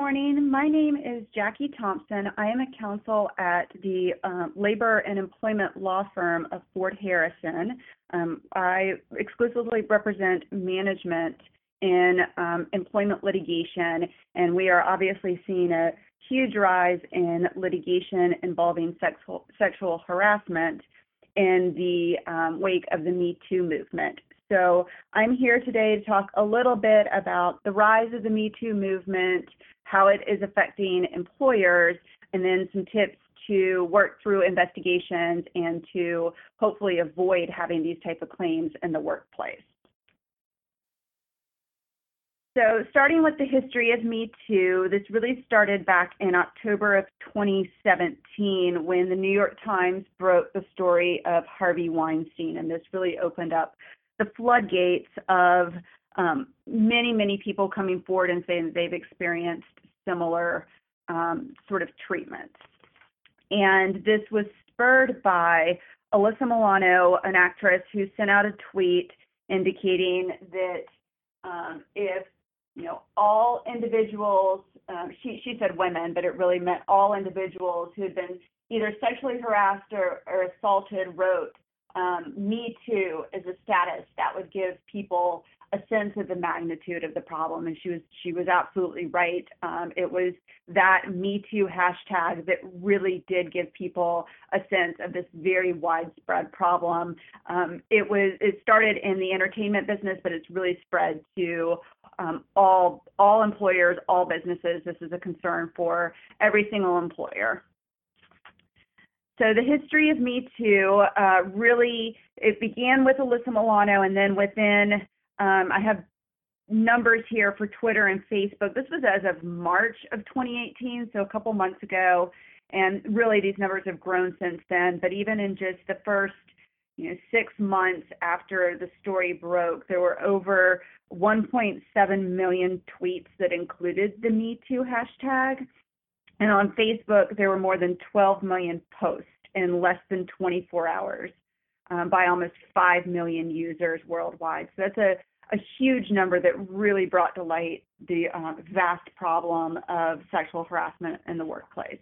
morning. My name is Jackie Thompson. I am a counsel at the labor and employment law firm of Ford Harrison. I exclusively represent management in employment litigation, and we are obviously seeing a huge rise in litigation involving sexual harassment in the wake of the Me Too movement. So I'm here today to talk a little bit about the rise of the Me Too movement, how it is affecting employers, and then some tips to work through investigations and to hopefully avoid having these type of claims in the workplace. So starting with the history of Me Too, this really started back in October of 2017 when the New York Times broke the story of Harvey Weinstein, and this really opened up the floodgates of many people coming forward and saying that they've experienced similar sort of treatments. And this was spurred by Alyssa Milano, an actress who sent out a tweet indicating that if all individuals, she said women, but it really meant all individuals who had been either sexually harassed or assaulted wrote Me Too as a status that would give people a sense of the magnitude of the problem, and she was absolutely right. It was that Me Too hashtag that really did give people a sense of this very widespread problem. It started in the entertainment business, but it's really spread to all employers, all businesses. This is a concern for every single employer. So the history of Me Too, really, it began with Alyssa Milano, and then within, I have numbers here for Twitter and Facebook. This was as of March of 2018, so a couple months ago, and really these numbers have grown since then. But even in just the first 6 months after the story broke, there were over 1.7 million tweets that included the Me Too hashtag. And on Facebook, there were more than 12 million posts in less than 24 hours by almost 5 million users worldwide. So that's a huge number that really brought to light the vast problem of sexual harassment in the workplace.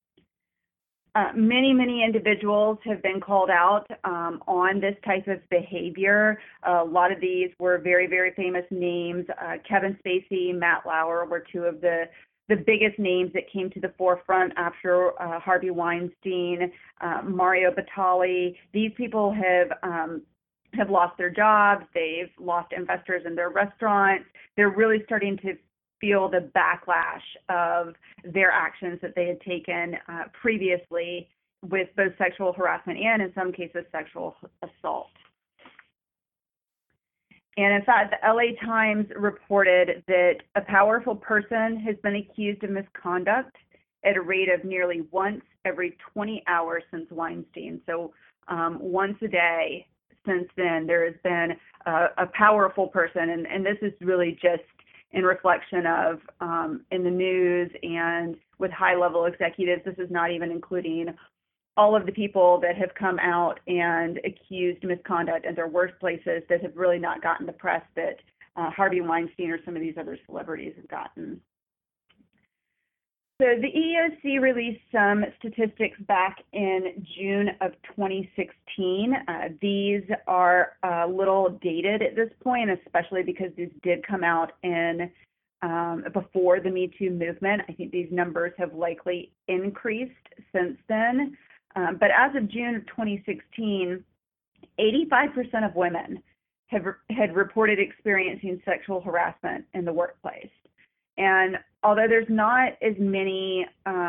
Many individuals have been called out on this type of behavior. A lot of these were very famous names. Kevin Spacey, Matt Lauer were two of the biggest names that came to the forefront after Harvey Weinstein, Mario Batali. These people have lost their jobs. They've lost investors in their restaurants. They're really starting to feel the backlash of their actions that they had taken previously with both sexual harassment and, in some cases, sexual assault. And in fact, the LA Times reported that a powerful person has been accused of misconduct at a rate of nearly once every 20 hours since Weinstein. So once a day since then, there has been a powerful person. And this is really just in reflection of in the news and with high-level executives. This is not even including all of the people that have come out and accused misconduct in their workplaces that have really not gotten the press that Harvey Weinstein or some of these other celebrities have gotten. So the EEOC released some statistics back in June of 2016. These are a little dated at this point, especially because these did come out in before the Me Too movement. I think these numbers have likely increased since then. But as of June of 2016, 85% of women had reported experiencing sexual harassment in the workplace. And although there's not as many,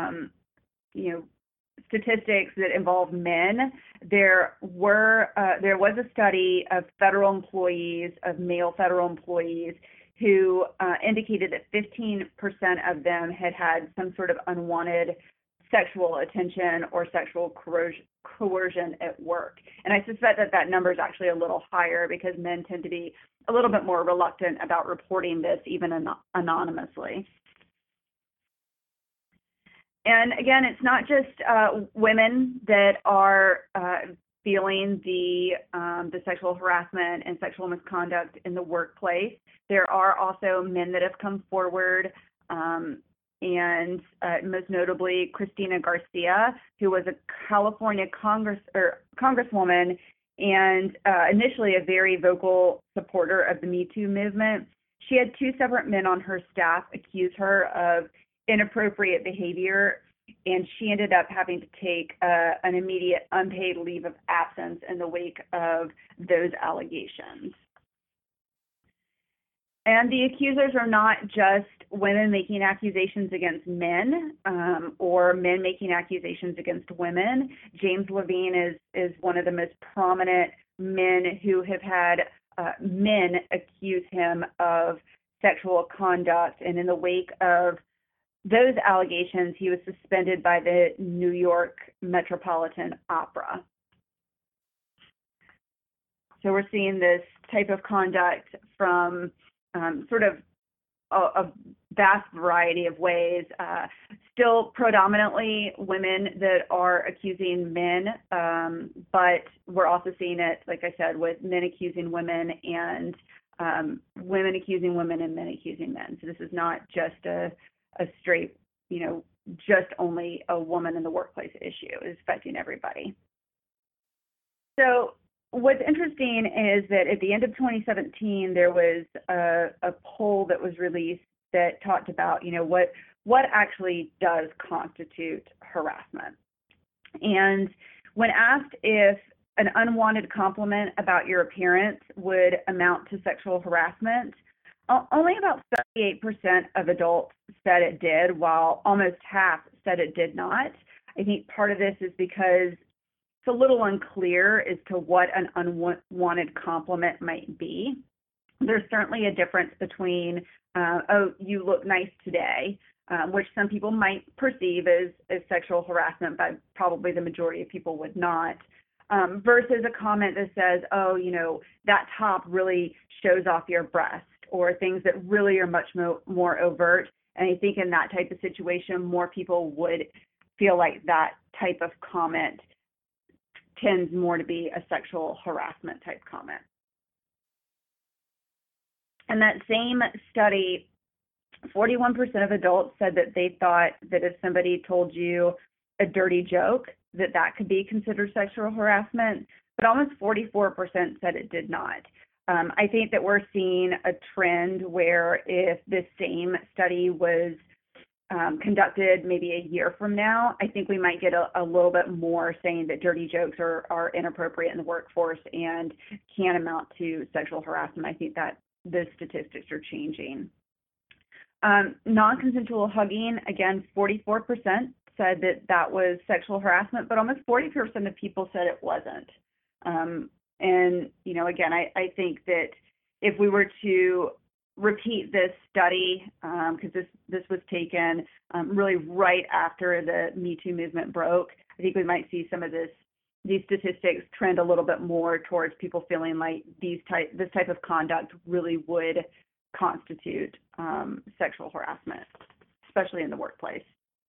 statistics that involve men, there was a study of federal employees, of male federal employees, who indicated that 15% of them had some sort of unwanted sexual attention or sexual coercion at work. And I suspect that number is actually a little higher because men tend to be a little bit more reluctant about reporting this, even anonymously. And again, it's not just women that are feeling the sexual harassment and sexual misconduct in the workplace. There are also men that have come forward and most notably Cristina Garcia, who was a California Congresswoman and initially a very vocal supporter of the Me Too movement. She had two separate men on her staff accuse her of inappropriate behavior, and she ended up having to take an immediate unpaid leave of absence in the wake of those allegations. And the accusers are not just women making accusations against men or men making accusations against women. James Levine is one of the most prominent men who have had men accuse him of sexual conduct. And in the wake of those allegations, he was suspended by the New York Metropolitan Opera. So we're seeing this type of conduct from sort of a vast variety of ways. Still predominantly women that are accusing men, but we're also seeing it, like I said, with men accusing women and women accusing women and men accusing men. So this is not just a straight, just only a woman in the workplace issue. It's affecting everybody. So what's interesting is that at the end of 2017, there was a poll that was released that talked about, what actually does constitute harassment. And when asked if an unwanted compliment about your appearance would amount to sexual harassment, only about 38% of adults said it did, while almost half said it did not. I think part of this is because it's a little unclear as to what an unwanted compliment might be. There's certainly a difference between, oh, you look nice today, which some people might perceive as sexual harassment, but probably the majority of people would not, versus a comment that says, oh, that top really shows off your breast, or things that really are much more overt. And I think in that type of situation, more people would feel like that type of comment tends more to be a sexual harassment type comment. And that same study, 41% of adults said that they thought that if somebody told you a dirty joke, that could be considered sexual harassment, but almost 44% said it did not. I think that we're seeing a trend where if this same study was conducted maybe a year from now, I think we might get a little bit more saying that dirty jokes are inappropriate in the workforce and can amount to sexual harassment. I think that the statistics are changing. Non-consensual hugging, again, 44% said that was sexual harassment, but almost 40% of people said it wasn't. And, again, I think that if we were to repeat this study, because this was taken really right after the Me Too movement broke, I think we might see some of these statistics trend a little bit more towards people feeling like this type of conduct really would constitute sexual harassment, especially in the workplace.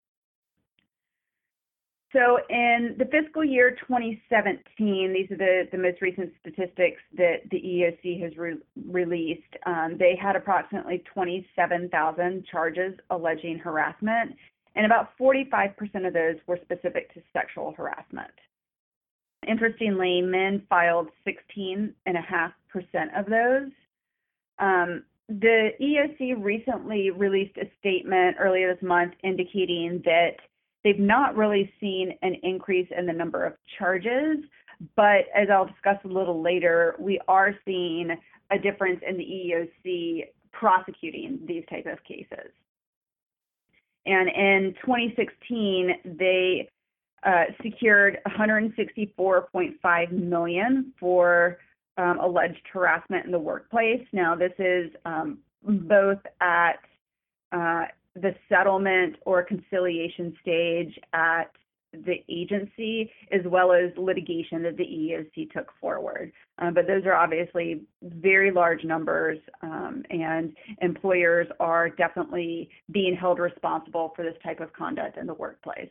So in the fiscal year 2017, these are the most recent statistics that the EEOC has released. They had approximately 27,000 charges alleging harassment, and about 45% of those were specific to sexual harassment. Interestingly, men filed 16.5% of those. The EEOC recently released a statement earlier this month indicating that they've not really seen an increase in the number of charges, but as I'll discuss a little later, we are seeing a difference in the EEOC prosecuting these type of cases. And in 2016, they secured $164.5 million for alleged harassment in the workplace. Now, this is both at the settlement or conciliation stage at the agency, as well as litigation that the EEOC took forward. But those are obviously very large numbers, and employers are definitely being held responsible for this type of conduct in the workplace.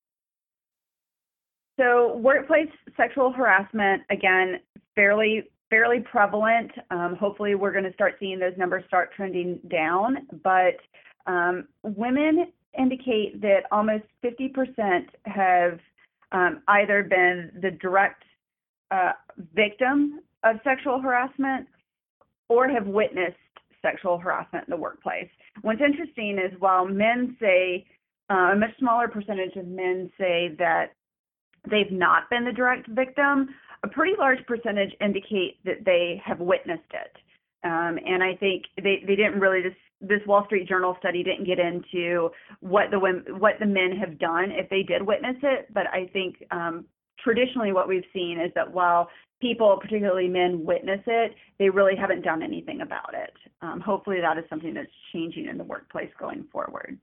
So workplace sexual harassment, again, fairly fairly prevalent. Hopefully, we're going to start seeing those numbers start trending down. But women indicate that almost 50% have either been the direct victim of sexual harassment or have witnessed sexual harassment in the workplace. What's interesting is while men say, a much smaller percentage of men say that they've not been the direct victim, a pretty large percentage indicate that they have witnessed it. And I think they didn't really, this Wall Street Journal study didn't get into what the men have done if they did witness it. But I think traditionally what we've seen is that while people, particularly men, witness it, they really haven't done anything about it. Hopefully that is something that's changing in the workplace going forward.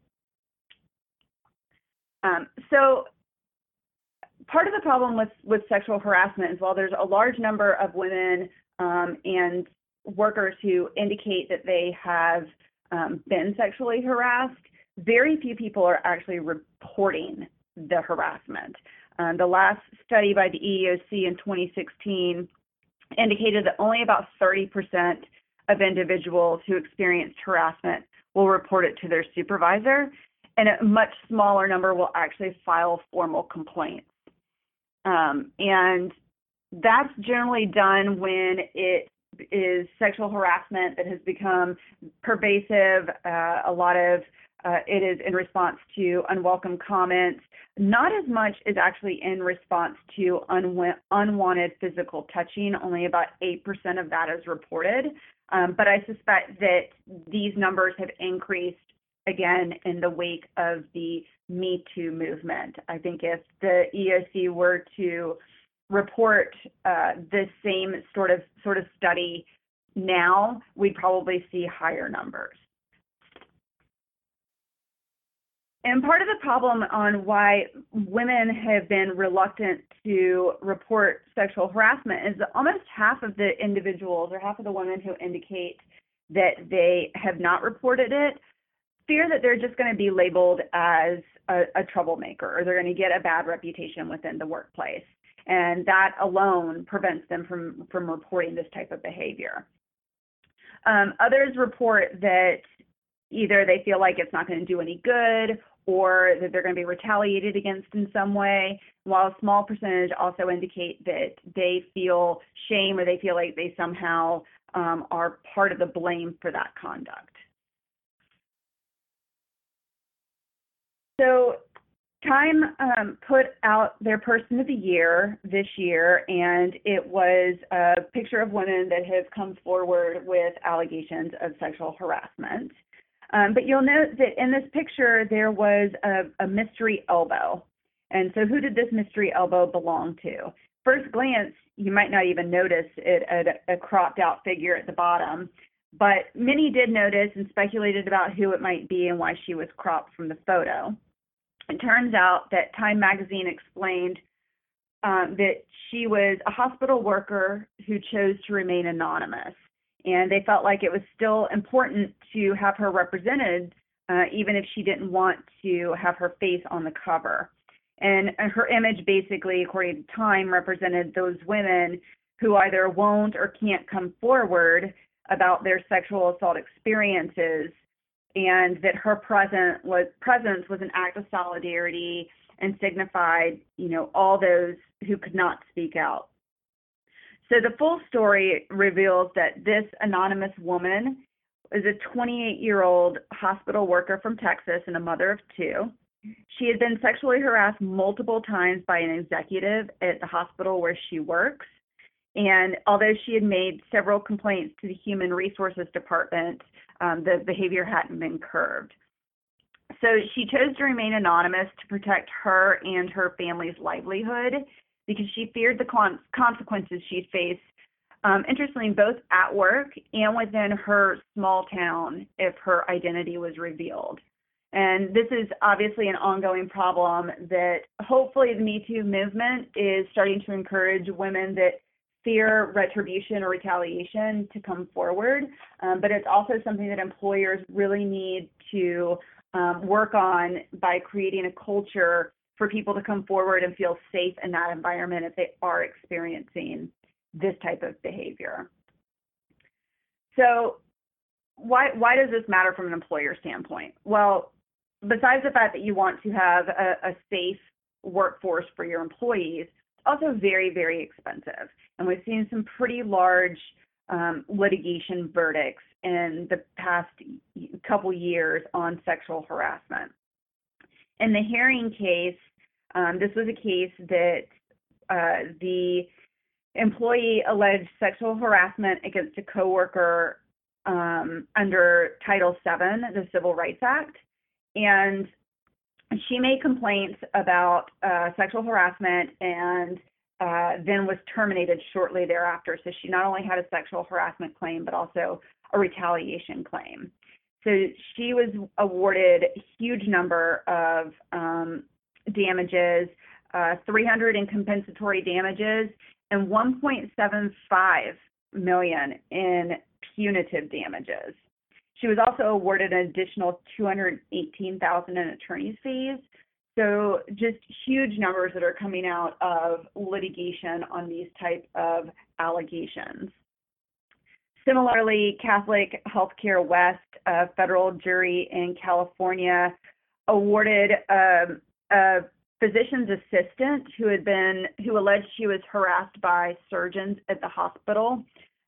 So part of the problem with sexual harassment is while there's a large number of women and workers who indicate that they have been sexually harassed, very few people are actually reporting the harassment. The last study by the EEOC in 2016 indicated that only about 30% of individuals who experienced harassment will report it to their supervisor, and a much smaller number will actually file formal complaints. And that's generally done when it is sexual harassment that has become pervasive. A lot of it is in response to unwelcome comments, not as much as actually in response to unwanted physical touching. Only about 8% of that is reported. But I suspect that these numbers have increased again in the wake of the Me Too movement. I think if the EEOC were to report this same sort of study now, we'd probably see higher numbers. And part of the problem on why women have been reluctant to report sexual harassment is that almost half of the individuals or half of the women who indicate that they have not reported it fear that they're just going to be labeled as a troublemaker, or they're going to get a bad reputation within the workplace. And that alone prevents them from reporting this type of behavior. Others report that either they feel like it's not going to do any good, or that they're going to be retaliated against in some way, while a small percentage also indicate that they feel shame or they feel like they somehow are part of the blame for that conduct. So Time put out their Person of the Year this year, and it was a picture of women that have come forward with allegations of sexual harassment. But you'll note that in this picture, there was a mystery elbow. And so who did this mystery elbow belong to? First glance, you might not even notice it at a cropped out figure at the bottom, but many did notice and speculated about who it might be and why she was cropped from the photo. It turns out that Time magazine explained that she was a hospital worker who chose to remain anonymous. And they felt like it was still important to have her represented, even if she didn't want to have her face on the cover. And her image basically, according to Time, represented those women who either won't or can't come forward about their sexual assault experiences, and that her presence was an act of solidarity and signified, all those who could not speak out. So the full story reveals that this anonymous woman is a 28-year-old hospital worker from Texas and a mother of two. She had been sexually harassed multiple times by an executive at the hospital where she works. And although she had made several complaints to the Human Resources Department, the behavior hadn't been curbed. So she chose to remain anonymous to protect her and her family's livelihood because she feared the consequences she'd face, interestingly, both at work and within her small town if her identity was revealed. And this is obviously an ongoing problem that hopefully the Me Too movement is starting to encourage women that fear retribution or retaliation to come forward. But it's also something that employers really need to work on by creating a culture for people to come forward and feel safe in that environment if they are experiencing this type of behavior. So why does this matter from an employer standpoint? Well, besides the fact that you want to have a safe workforce for your employees, it's also very, very expensive. And we've seen some pretty large litigation verdicts in the past couple years on sexual harassment. In the Herring case, this was a case that the employee alleged sexual harassment against a coworker under Title VII, the Civil Rights Act. And she made complaints about sexual harassment and then was terminated shortly thereafter. So she not only had a sexual harassment claim, but also a retaliation claim. So she was awarded a huge number of damages, 300 in compensatory damages, and 1.75 million in punitive damages. She was also awarded an additional 218,000 in attorney's fees. So just huge numbers that are coming out of litigation on these type of allegations. Similarly, Catholic Healthcare West, a federal jury in California, awarded a physician's assistant who alleged she was harassed by surgeons at the hospital,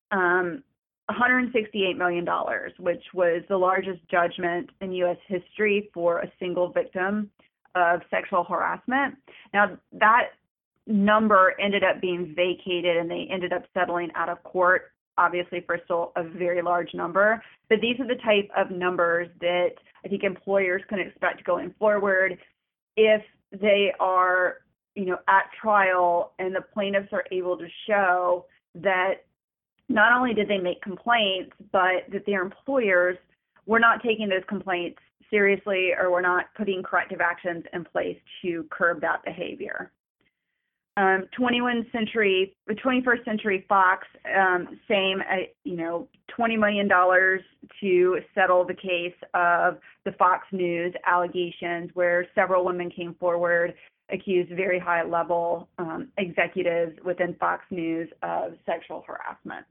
$168 million, which was the largest judgment in U.S. history for a single victim of sexual harassment. Now, that number ended up being vacated and they ended up settling out of court, obviously for still a very large number. But these are the type of numbers that I think employers can expect going forward if they are, at trial and the plaintiffs are able to show that not only did they make complaints, but that their employers were not taking those complaints seriously or were not putting corrective actions in place to curb that behavior. 21st Century Fox, same, $20 million to settle the case of the Fox News allegations, where several women came forward, accused very high-level executives within Fox News of sexual harassment.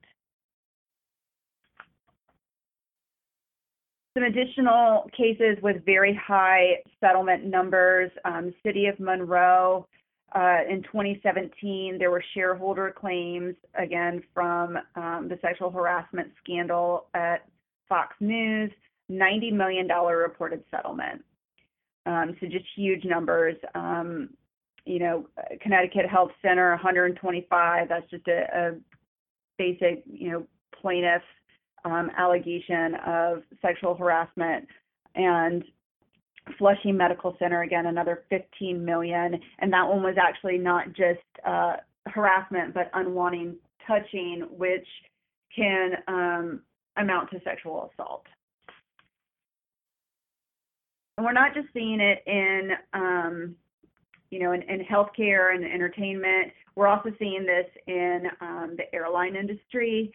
Some additional cases with very high settlement numbers. City of Monroe, in 2017, there were shareholder claims, again, from the sexual harassment scandal at Fox News, $90 million reported settlement. So just huge numbers. Connecticut Health Center, 125. That's just a basic, plaintiff allegation of sexual harassment. And Flushing Medical Center, again, another 15 million. And that one was actually not just harassment, but unwanted touching, which can amount to sexual assault. And we're not just seeing it in healthcare and entertainment. We're also seeing this in the airline industry.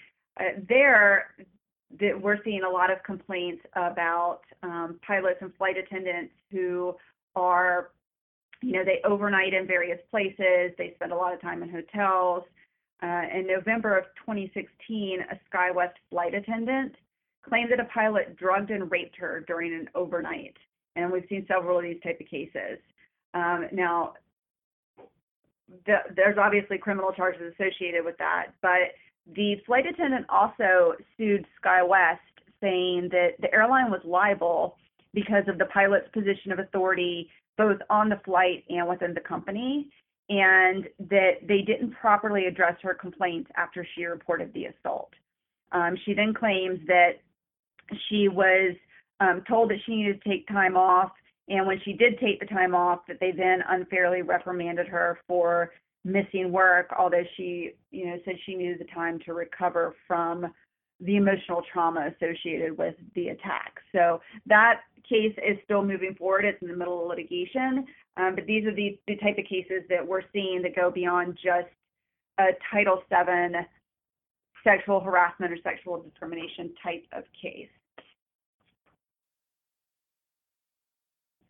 We're seeing a lot of complaints about pilots and flight attendants who are, they overnight in various places. They spend a lot of time in hotels. In November of 2016, a SkyWest flight attendant claimed that a pilot drugged and raped her during an overnight. And we've seen several of these type of cases. Now, there's obviously criminal charges associated with that, but the flight attendant also sued SkyWest, saying that the airline was liable because of the pilot's position of authority both on the flight and within the company, and that they didn't properly address her complaints after she reported the assault. She then claims that she was told that she needed to take time off, and when she did take the time off, that they then unfairly reprimanded her for missing work, although she, said she needed the time to recover from the emotional trauma associated with the attack. So that case is still moving forward. It's in the middle of litigation, but these are the type of cases that we're seeing that go beyond just a Title VII sexual harassment or sexual discrimination type of case.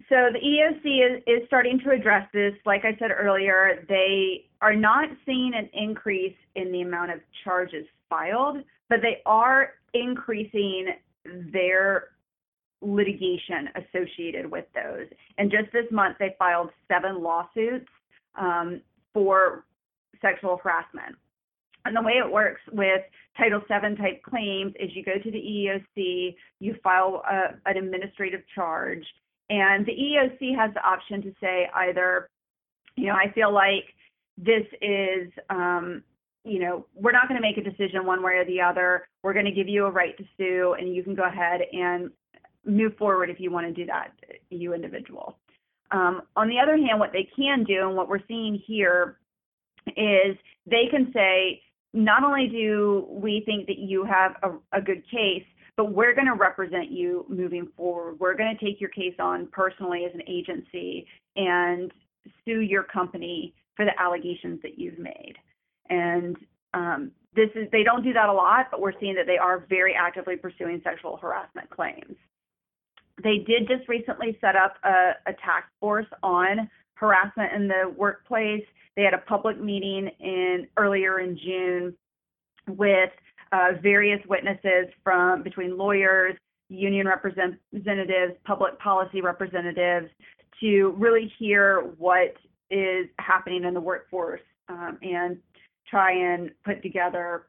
So the EEOC is starting to address this. Like I said earlier, they are not seeing an increase in the amount of charges filed, but they are increasing their litigation associated with those. And just this month, they filed 7 lawsuits for sexual harassment. And the way it works with Title VII type claims is you go to the EEOC, you file an administrative charge, and the EEOC has the option to say either, I feel like this is, we're not going to make a decision one way or the other. We're going to give you a right to sue, and you can go ahead and move forward if you want to do that, you individual. On the other hand, what they can do, and what we're seeing here, is they can say, not only do we think that you have a good case, but we're going to represent you moving forward. We're going to take your case on personally as an agency and sue your company for the allegations that you've made. And they don't do that a lot, but we're seeing that they are very actively pursuing sexual harassment claims. They did just recently set up a task force on harassment in the workplace. They had a public meeting earlier in June with various witnesses between lawyers, union representatives, public policy representatives, to really hear what is happening in the workforce and try and put together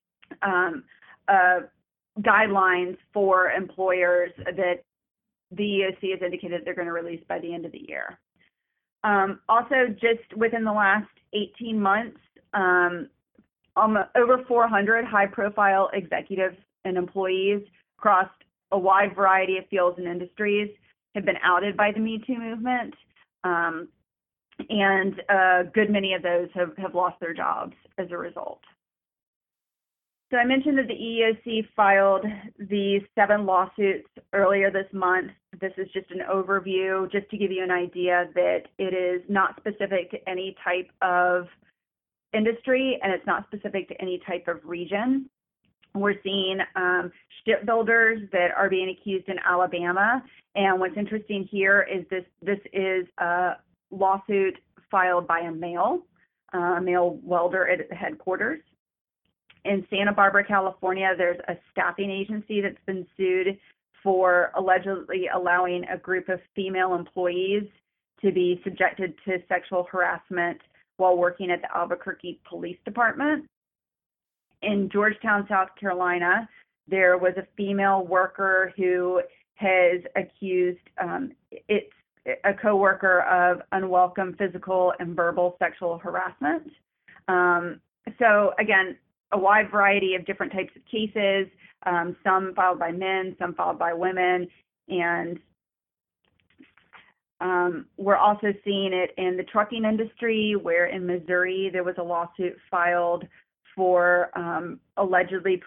guidelines for employers that the EEOC has indicated they're going to release by the end of the year. Also, just within the last 18 months, over 400 high-profile executives and employees across a wide variety of fields and industries have been outed by the Me Too movement, and a good many of those have lost their jobs as a result. So I mentioned that the EEOC filed these 7 lawsuits earlier this month. This is just an overview, just to give you an idea that it is not specific to any type of industry, and it's not specific to any type of region. We're seeing shipbuilders that are being accused in Alabama. And what's interesting here is this is a lawsuit filed by a male welder at the headquarters. In Santa Barbara, California, there's a staffing agency that's been sued for allegedly allowing a group of female employees to be subjected to sexual harassment while working at the Albuquerque Police Department. In Georgetown, South Carolina, there was a female worker who has accused a coworker of unwelcome physical and verbal sexual harassment. So again, a wide variety of different types of cases, some filed by men, some filed by women, and we're also seeing it in the trucking industry, where in Missouri there was a lawsuit filed for allegedly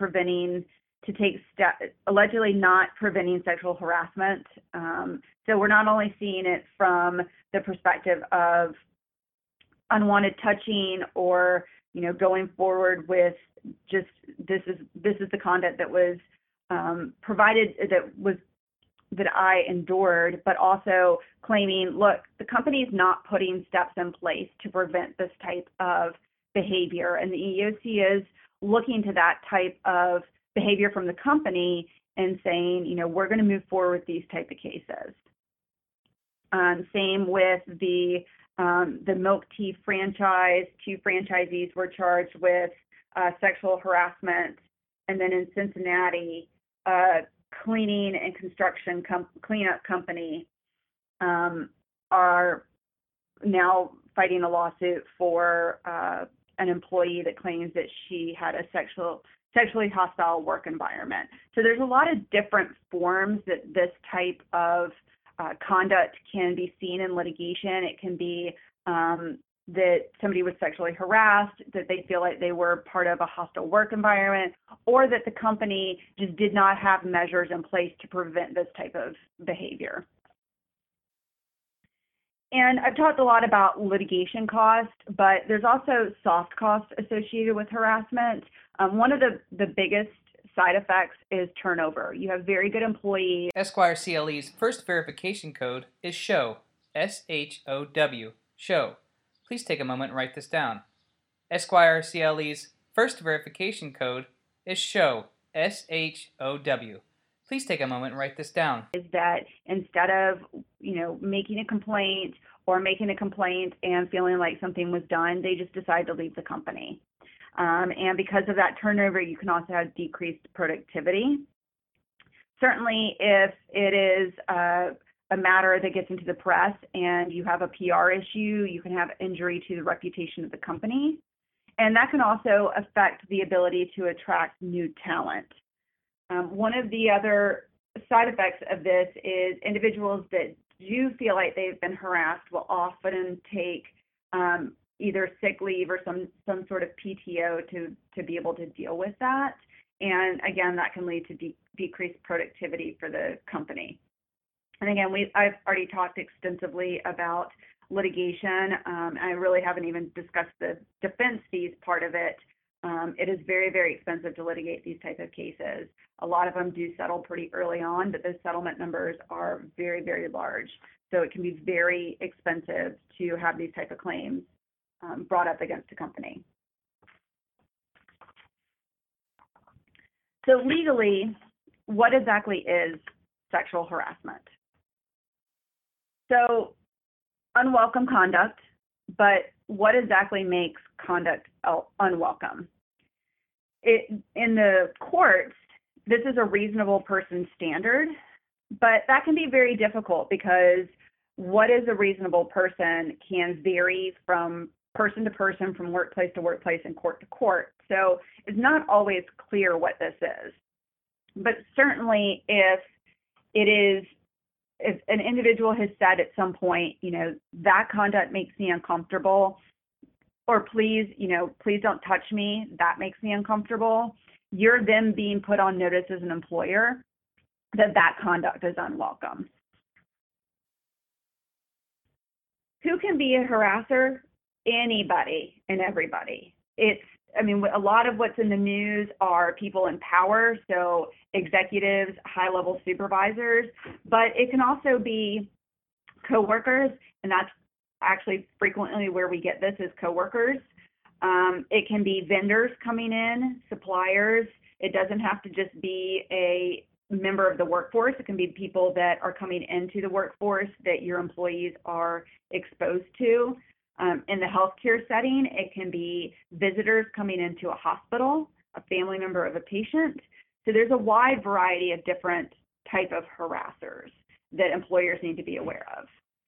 not preventing sexual harassment. So we're not only seeing it from the perspective of unwanted touching or going forward with just this is the conduct that was provided, that I endured, but also claiming, look, the company's not putting steps in place to prevent this type of behavior, and the EEOC is looking to that type of behavior from the company and saying, we're going to move forward with these type of cases. Same with the milk tea franchise. 2 franchisees were charged with sexual harassment. And then in Cincinnati, cleaning and construction cleanup company are now fighting a lawsuit for an employee that claims that she had a sexually hostile work environment. So there's a lot of different forms that this type of conduct can be seen in litigation. It can be that somebody was sexually harassed, that they feel like they were part of a hostile work environment, or that the company just did not have measures in place to prevent this type of behavior. And I've talked a lot about litigation costs, but there's also soft costs associated with harassment. One of the biggest side effects is turnover. You have very good employees. Esquire CLE's first verification code is SHOW, S-H-O-W, SHOW. Please take a moment and write this down. Esquire CLE's first verification code is SHOW, S-H-O-W. Please take a moment and write this down. Is that instead of, making a complaint and feeling like something was done, they just decide to leave the company. And because of that turnover, you can also have decreased productivity. Certainly, if it is a matter that gets into the press and you have a PR issue, you can have injury to the reputation of the company. And that can also affect the ability to attract new talent. One of the other side effects of this is individuals that do feel like they've been harassed will often take either sick leave or some sort of PTO to be able to deal with that. And again, that can lead to decreased productivity for the company. And again, I've already talked extensively about litigation. I really haven't even discussed the defense fees part of it. It is very, very expensive to litigate these type of cases. A lot of them do settle pretty early on, but those settlement numbers are very, very large. So it can be very expensive to have these type of claims brought up against a company. So legally, what exactly is sexual harassment? So unwelcome conduct, but what exactly makes conduct unwelcome? In the courts, this is a reasonable person standard, but that can be very difficult because what is a reasonable person can vary from person to person, from workplace to workplace, and court to court. So it's not always clear what this is. But certainly if an individual has said at some point, that conduct makes me uncomfortable, or please don't touch me, that makes me uncomfortable, you're then being put on notice as an employer that conduct is unwelcome. Who can be a harasser? Anybody and everybody. A lot of what's in the news are people in power, so executives, high-level supervisors, but it can also be coworkers, and that's actually frequently where we get this is coworkers. It can be vendors coming in, suppliers. It doesn't have to just be a member of the workforce. It can be people that are coming into the workforce that your employees are exposed to. In the healthcare setting, it can be visitors coming into a hospital, a family member of a patient. So there's a wide variety of different type of harassers that employers need to be aware of.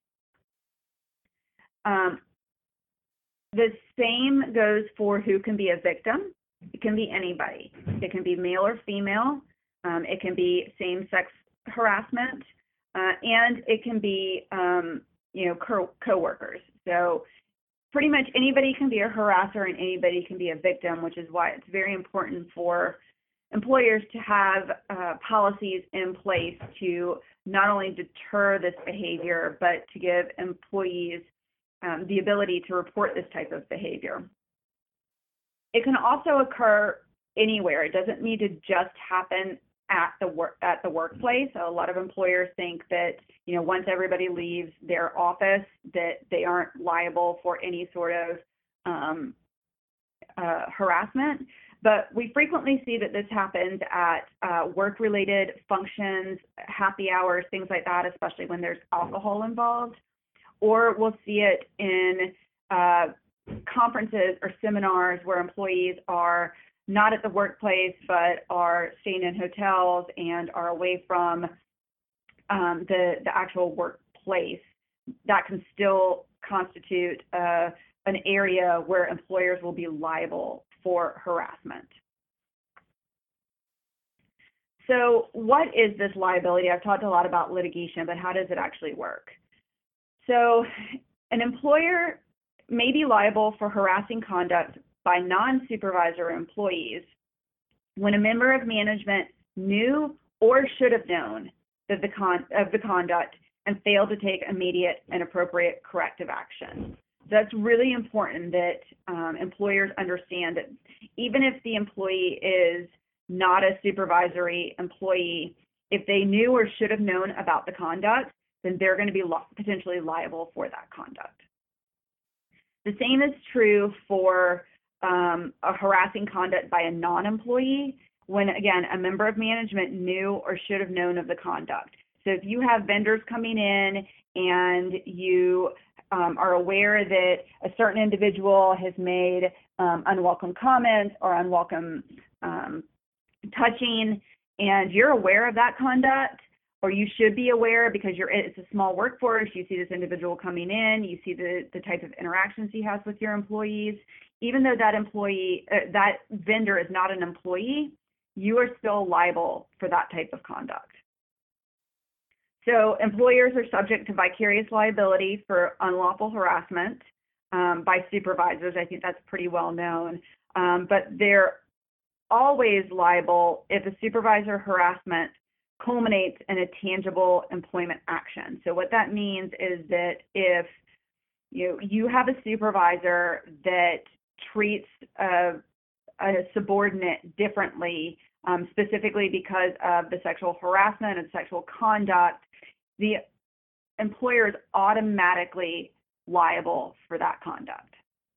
The same goes for who can be a victim. It can be anybody. It can be male or female. It can be same-sex harassment, and it can be coworkers. So pretty much anybody can be a harasser and anybody can be a victim, which is why it's very important for employers to have policies in place to not only deter this behavior, but to give employees the ability to report this type of behavior. It can also occur anywhere. It doesn't need to just happen at the workplace. So a lot of employers think that once everybody leaves their office that they aren't liable for any sort of harassment. But we frequently see that this happens at work-related functions, happy hours, things like that, especially when there's alcohol involved. Or we'll see it in conferences or seminars where employees are not at the workplace, but are staying in hotels and are away from the actual workplace. That can still constitute an area where employers will be liable for harassment. So what is this liability? I've talked a lot about litigation, but how does it actually work? So an employer may be liable for harassing conduct by non-supervisor employees when a member of management knew or should have known of the conduct and failed to take immediate and appropriate corrective action. So that's really important that employers understand that even if the employee is not a supervisory employee, if they knew or should have known about the conduct, then they're going to be potentially liable for that conduct. The same is true for a harassing conduct by a non-employee when, again, a member of management knew or should have known of the conduct. So if you have vendors coming in and you are aware that a certain individual has made unwelcome comments or unwelcome touching, and you're aware of that conduct, or you should be aware because it's a small workforce, you see this individual coming in, you see the type of interactions he has with your employees, even though that vendor is not an employee, you are still liable for that type of conduct. So employers are subject to vicarious liability for unlawful harassment by supervisors. I think that's pretty well known, but they're always liable if the supervisor harassment culminates in a tangible employment action. So what that means is that if you have a supervisor that treats a subordinate differently, specifically because of the sexual harassment and sexual conduct, the employer is automatically liable for that conduct.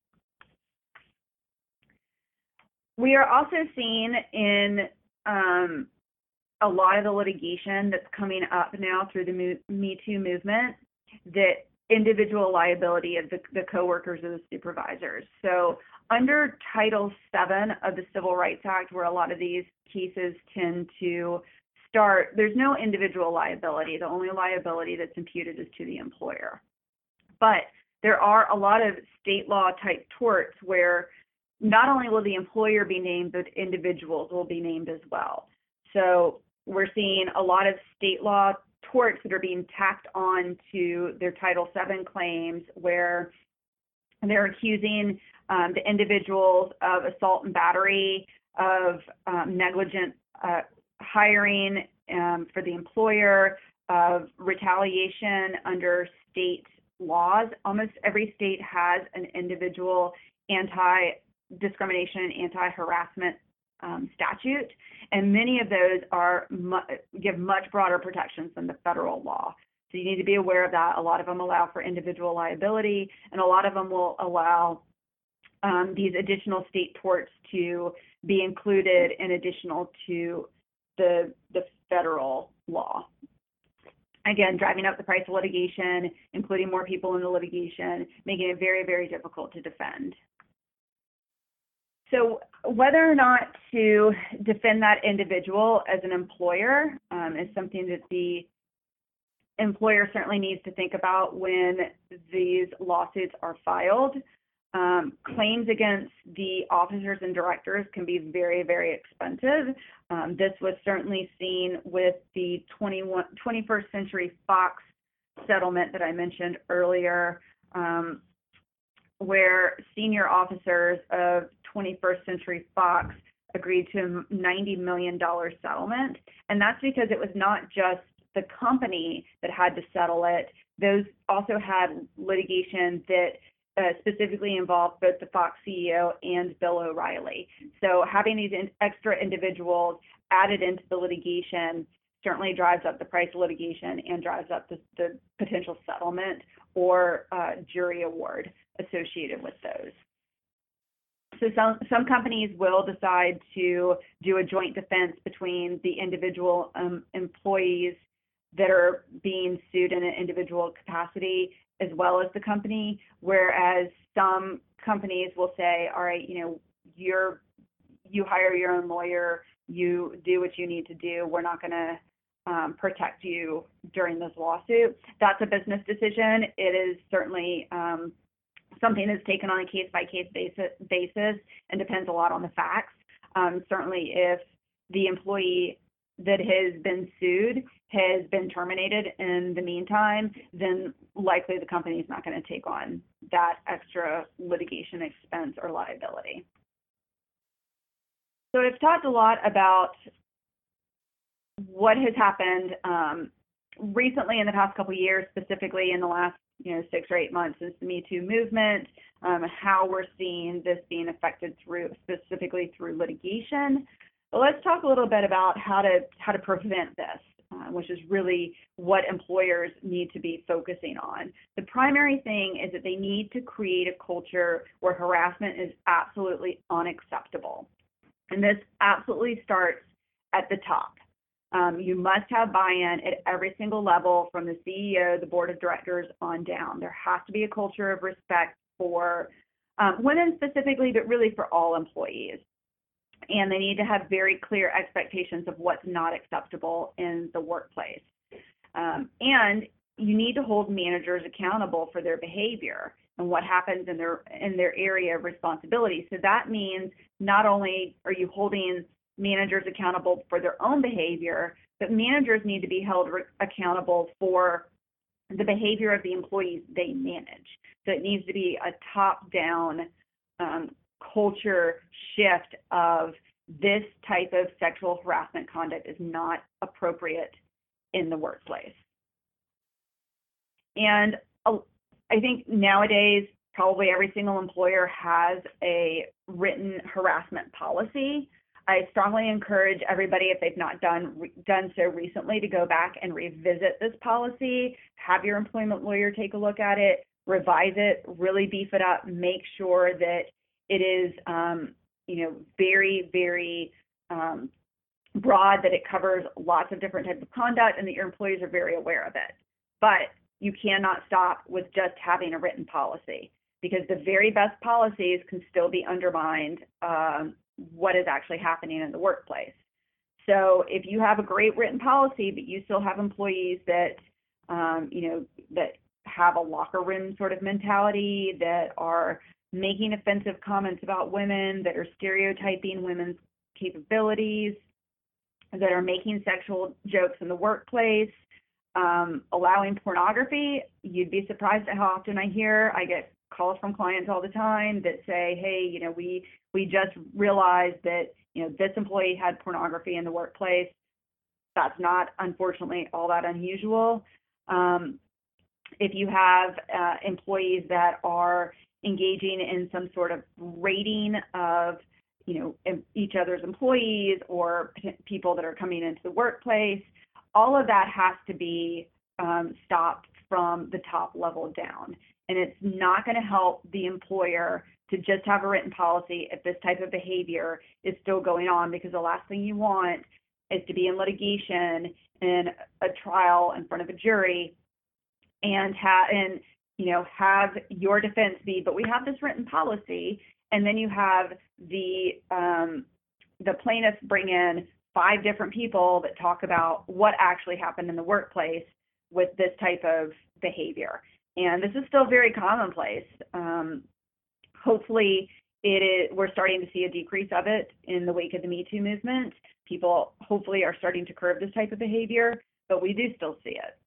We are also seeing in a lot of the litigation that's coming up now through the Me Too movement that individual liability of the coworkers or the supervisors. So under Title VII of the Civil Rights Act, where a lot of these cases tend to start, there's no individual liability. The only liability that's imputed is to the employer. But there are a lot of state law type torts where not only will the employer be named, but individuals will be named as well. So we're seeing a lot of state law torts that are being tacked on to their Title VII claims where they're accusing the individuals of assault and battery, of negligent hiring for the employer, of retaliation under state laws. Almost every state has an individual anti-discrimination, anti-harassment statute, and many of those give much broader protections than the federal law. So you need to be aware of that. A lot of them allow for individual liability, and a lot of them will allow these additional state torts to be included in additional to the federal law. Again, driving up the price of litigation, including more people in the litigation, making it very, very difficult to defend. So whether or not to defend that individual as an employer is something that the employer certainly needs to think about when these lawsuits are filed. Claims against the officers and directors can be very, very expensive. This was certainly seen with the 21st Century Fox settlement that I mentioned earlier, where senior officers of 21st Century Fox agreed to a $90 million settlement. And that's because it was not just the company that had to settle it. Those also had litigation that specifically involved both the Fox CEO and Bill O'Reilly. So having these extra individuals added into the litigation certainly drives up the price of litigation and drives up the potential settlement or jury award associated with those. So some companies will decide to do a joint defense between the individual employees that are being sued in an individual capacity as well as the company, whereas some companies will say, all right, you hire your own lawyer, you do what you need to do, we're not going to protect you during this lawsuit. That's a business decision. It is certainly something that's taken on a case-by-case basis and depends a lot on the facts. Certainly if the employee that has been sued has been terminated in the meantime, then likely the company is not going to take on that extra litigation expense or liability. So I've talked a lot about what has happened recently in the past couple of years, specifically in the last 6 or 8 months since the Me Too movement, how we're seeing this being affected specifically through litigation. But let's talk a little bit about how to prevent this, which is really what employers need to be focusing on. The primary thing is that they need to create a culture where harassment is absolutely unacceptable. And this absolutely starts at the top. You must have buy-in at every single level, from the CEO, the board of directors on down. There has to be a culture of respect for women specifically, but really for all employees. And they need to have very clear expectations of what's not acceptable in the workplace. And you need to hold managers accountable for their behavior and what happens in their area of responsibility. So that means not only are you holding managers accountable for their own behavior, but managers need to be held accountable for the behavior of the employees they manage. So it needs to be a top-down culture shift of this type of sexual harassment conduct is not appropriate in the workplace. And I think nowadays, probably every single employer has a written harassment policy. I strongly encourage everybody, if they've not done so recently, to go back and revisit this policy, have your employment lawyer take a look at it, revise it, really beef it up, make sure that it is, very, very broad, that it covers lots of different types of conduct, and that your employees are very aware of it. But you cannot stop with just having a written policy, because the very best policies can still be undermined what is actually happening in the workplace. So if you have a great written policy, but you still have employees that, that have a locker room sort of mentality, that are making offensive comments about women, that are stereotyping women's capabilities, that are making sexual jokes in the workplace, allowing pornography, you'd be surprised at how often I get calls from clients all the time that say, hey, we just realized that, this employee had pornography in the workplace. That's not, unfortunately, all that unusual. If you have employees that are engaging in some sort of rating of, each other's employees or people that are coming into the workplace, all of that has to be stopped from the top level down. And it's not going to help the employer to just have a written policy if this type of behavior is still going on, because the last thing you want is to be in litigation, in a trial in front of a jury, and have your defense be, but we have this written policy, and then you have the plaintiffs bring in 5 different people that talk about what actually happened in the workplace with this type of behavior. And this is still very commonplace. Hopefully we're starting to see a decrease of it in the wake of the Me Too movement. People hopefully are starting to curb this type of behavior, but we do still see it.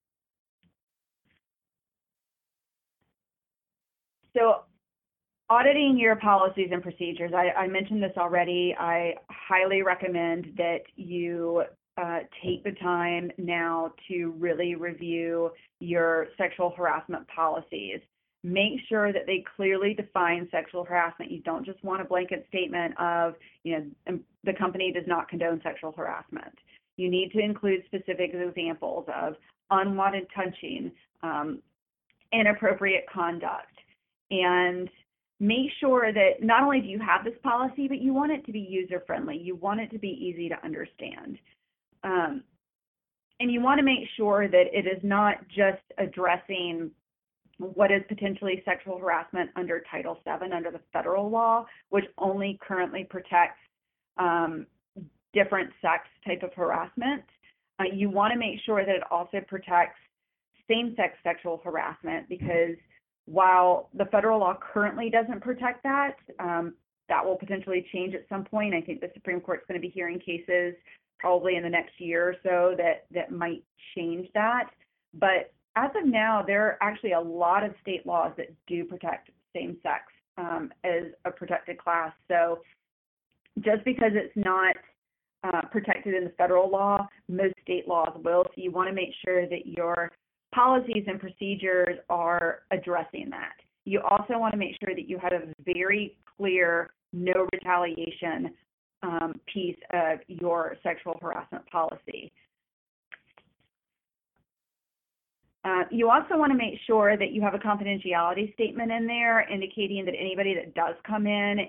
So auditing your policies and procedures, I mentioned this already. I highly recommend that you take the time now to really review your sexual harassment policies. Make sure that they clearly define sexual harassment. You don't just want a blanket statement of, the company does not condone sexual harassment. You need to include specific examples of unwanted touching, inappropriate conduct, and make sure that not only do you have this policy, but you want it to be user-friendly. You want it to be easy to understand. And you want to make sure that it is not just addressing what is potentially sexual harassment under Title VII, under the federal law, which only currently protects different sex type of harassment. You want to make sure that it also protects same-sex sexual harassment, because while the federal law currently doesn't protect that, that will potentially change at some point. I think the Supreme Court's going to be hearing cases probably in the next year or so that might change that. But as of now, there are actually a lot of state laws that do protect same-sex as a protected class. So just because it's not protected in the federal law, most state laws will. So you want to make sure that your policies and procedures are addressing that. You also want to make sure that you have a very clear no retaliation piece of your sexual harassment policy. You also want to make sure that you have a confidentiality statement in there indicating that anybody that does come in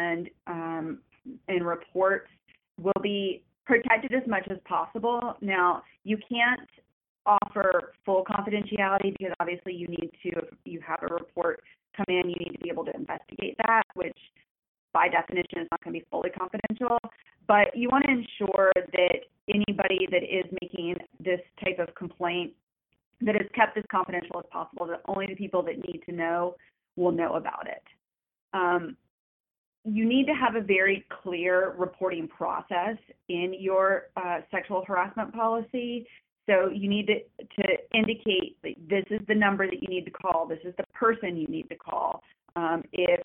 and reports will be protected as much as possible. Now, you can't offer full confidentiality because obviously if you have a report come in, you need to be able to investigate that, which by definition is not going to be fully confidential. But you want to ensure that anybody that is making this type of complaint that is kept as confidential as possible, that only the people that need to know will know about it. You need to have a very clear reporting process in your sexual harassment policy. So you need to indicate that this is the number that you need to call, this is the person you need to call. If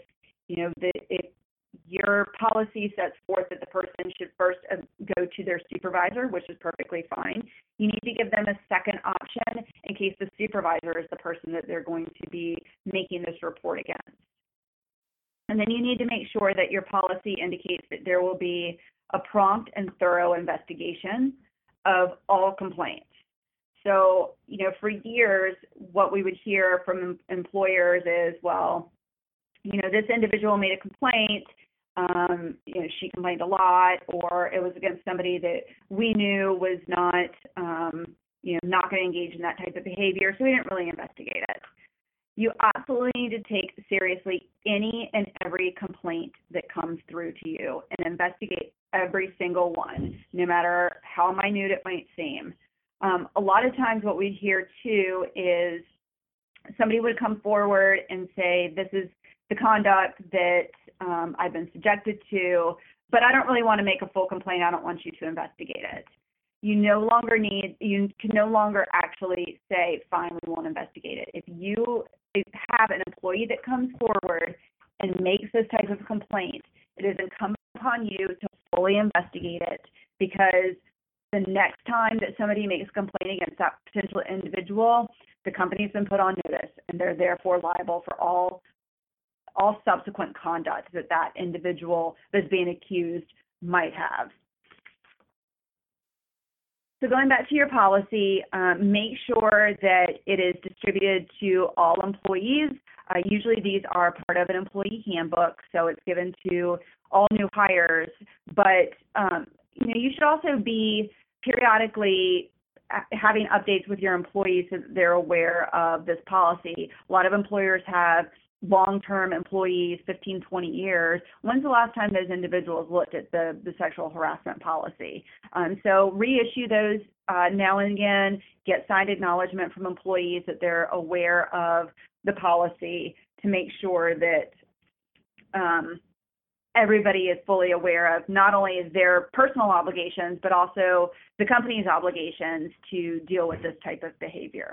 your policy sets forth that the person should first go to their supervisor, which is perfectly fine, you need to give them a second option in case the supervisor is the person that they're going to be making this report against. And then you need to make sure that your policy indicates that there will be a prompt and thorough investigation of all complaints. So, for years, what we would hear from employers is, well, this individual made a complaint, she complained a lot, or it was against somebody that we knew was not, not going to engage in that type of behavior, so we didn't really investigate it. You absolutely need to take seriously any and every complaint that comes through to you and investigate every single one, no matter how minute it might seem. A lot of times what we hear too is somebody would come forward and say, this is the conduct that I've been subjected to, but I don't really want to make a full complaint. I don't want you to investigate it. You can no longer actually say, fine, we won't investigate it. If you have an employee that comes forward and makes this type of complaint, it is incumbent upon you to fully investigate it, because the next time that somebody makes a complaint against that potential individual, the company's been put on notice, and they're therefore liable for all subsequent conduct that individual that's being accused might have. So going back to your policy, make sure that it is distributed to all employees. Usually these are part of an employee handbook, so it's given to all new hires. But you should also be periodically having updates with your employees so that they're aware of this policy. A lot of employers have long-term employees, 15, 20 years. When's the last time those individuals looked at the sexual harassment policy? So reissue those now and again, get signed acknowledgement from employees that they're aware of the policy to make sure that everybody is fully aware of not only their personal obligations, but also the company's obligations to deal with this type of behavior.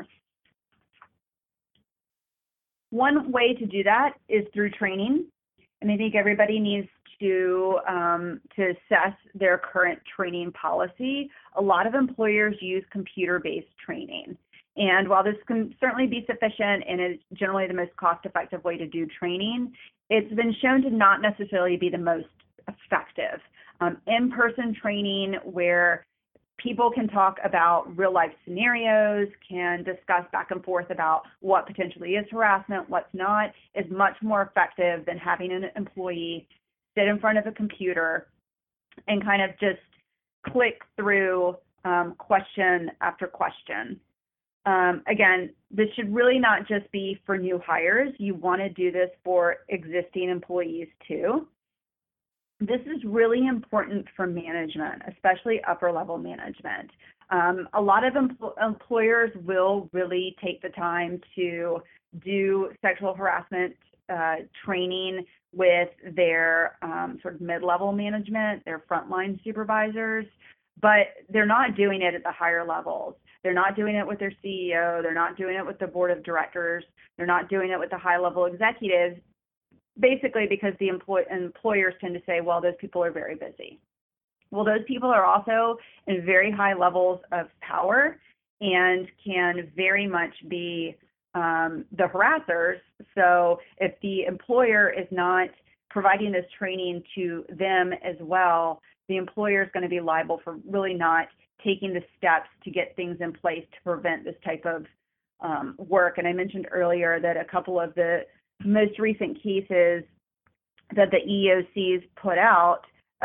One way to do that is through training, and I think everybody needs to assess their current training policy. A lot of employers use computer-based training, and while this can certainly be sufficient and is generally the most cost-effective way to do training, it's been shown to not necessarily be the most effective. In-person training where people can talk about real-life scenarios, can discuss back and forth about what potentially is harassment, what's not, is much more effective than having an employee sit in front of a computer and kind of just click through question after question. Again, this should really not just be for new hires. You want to do this for existing employees too. This is really important for management, especially upper-level management. A lot of employers will really take the time to do sexual harassment training with their sort of mid-level management, their frontline supervisors, but they're not doing it at the higher levels. They're not doing it with their CEO. They're not doing it with the board of directors. They're not doing it with the high-level executives, basically because the employers tend to say, well, those people are very busy. Well, those people are also in very high levels of power and can very much be the harassers. So if the employer is not providing this training to them as well, the employer is going to be liable for really not taking the steps to get things in place to prevent this type of work. And I mentioned earlier that a couple of the most recent cases that the EEOC's put out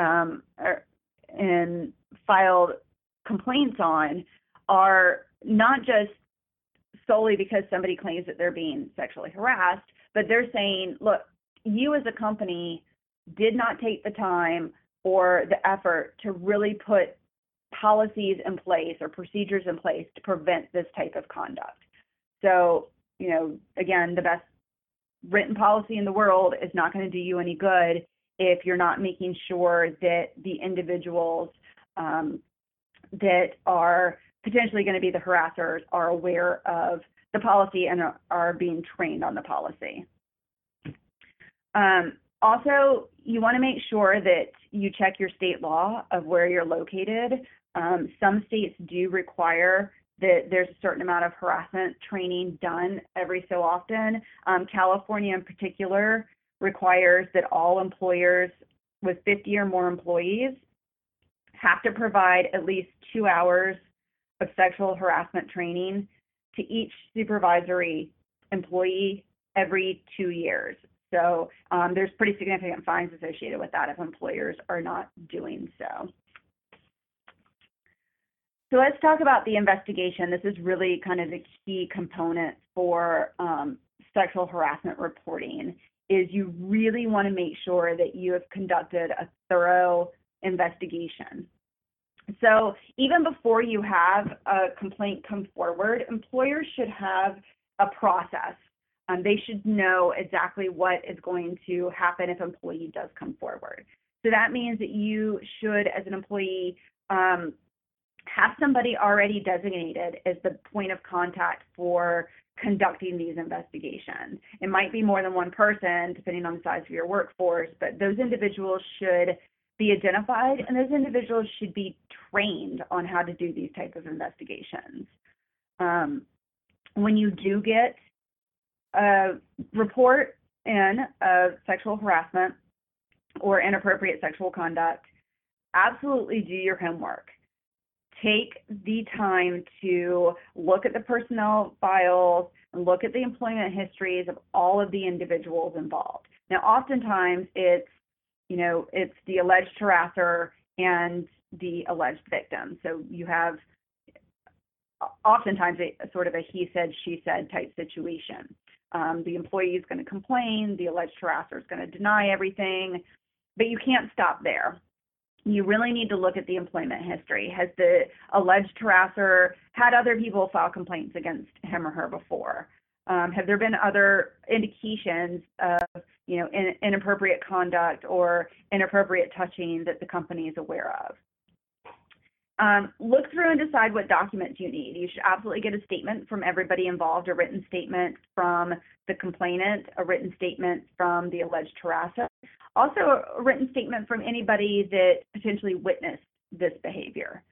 and filed complaints on are not just solely because somebody claims that they're being sexually harassed, but they're saying, look, you as a company did not take the time or the effort to really put policies in place or procedures in place to prevent this type of conduct. So, again, the best written policy in the world is not going to do you any good if you're not making sure that the individuals that are potentially going to be the harassers are aware of the policy and are being trained on the policy. Also, you want to make sure that you check your state law of where you're located. Some states do require that there's a certain amount of harassment training done every so often. California in particular requires that all employers with 50 or more employees have to provide at least 2 hours of sexual harassment training to each supervisory employee every 2 years. So there's pretty significant fines associated with that if employers are not doing so. So let's talk about the investigation. This is really kind of the key component for sexual harassment reporting, is you really want to make sure that you have conducted a thorough investigation. So even before you have a complaint come forward, employers should have a process. They should know exactly what is going to happen if an employee does come forward. So that means that you should, as an employee, have somebody already designated as the point of contact for conducting these investigations. It might be more than one person, depending on the size of your workforce, but those individuals should be identified, and those individuals should be trained on how to do these types of investigations. When you do get a report in of sexual harassment or inappropriate sexual conduct, absolutely do your homework. Take the time to look at the personnel files and look at the employment histories of all of the individuals involved. Now, oftentimes it's the alleged harasser and the alleged victim. So you have oftentimes a sort of a he said, she said type situation. The employee is going to complain, the alleged harasser is going to deny everything, but you can't stop there. You really need to look at the employment history. Has the alleged harasser had other people file complaints against him or her before? Have there been other indications of inappropriate conduct or inappropriate touching that the company is aware of? Look through and decide what documents you need. You should absolutely get a statement from everybody involved, a written statement from the complainant, a written statement from the alleged harasser, also a written statement from anybody that potentially witnessed this behavior.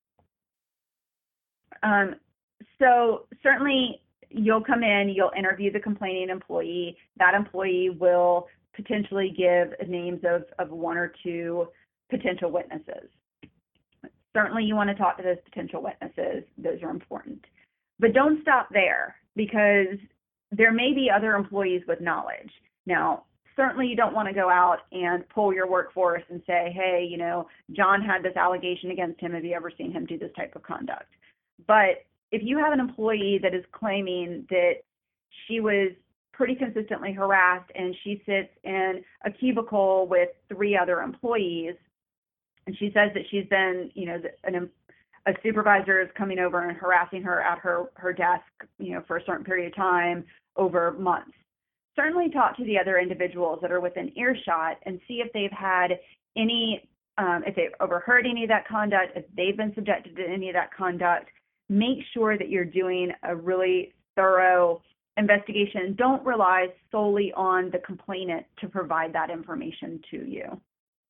So certainly you'll come in, you'll interview the complaining employee. That employee will potentially give names of one or two potential witnesses. Certainly you want to talk to those potential witnesses. Those are important. But don't stop there, because there may be other employees with knowledge. Now, certainly you don't want to go out and poll your workforce and say, hey, John had this allegation against him. Have you ever seen him do this type of conduct? But if you have an employee that is claiming that she was pretty consistently harassed and she sits in a cubicle with 3 other employees, and she says that she's been, a supervisor is coming over and harassing her at her desk, for a certain period of time over months. Certainly talk to the other individuals that are within earshot and see if they've had any, if they've overheard any of that conduct, if they've been subjected to any of that conduct. Make sure that you're doing a really thorough investigation. Don't rely solely on the complainant to provide that information to you.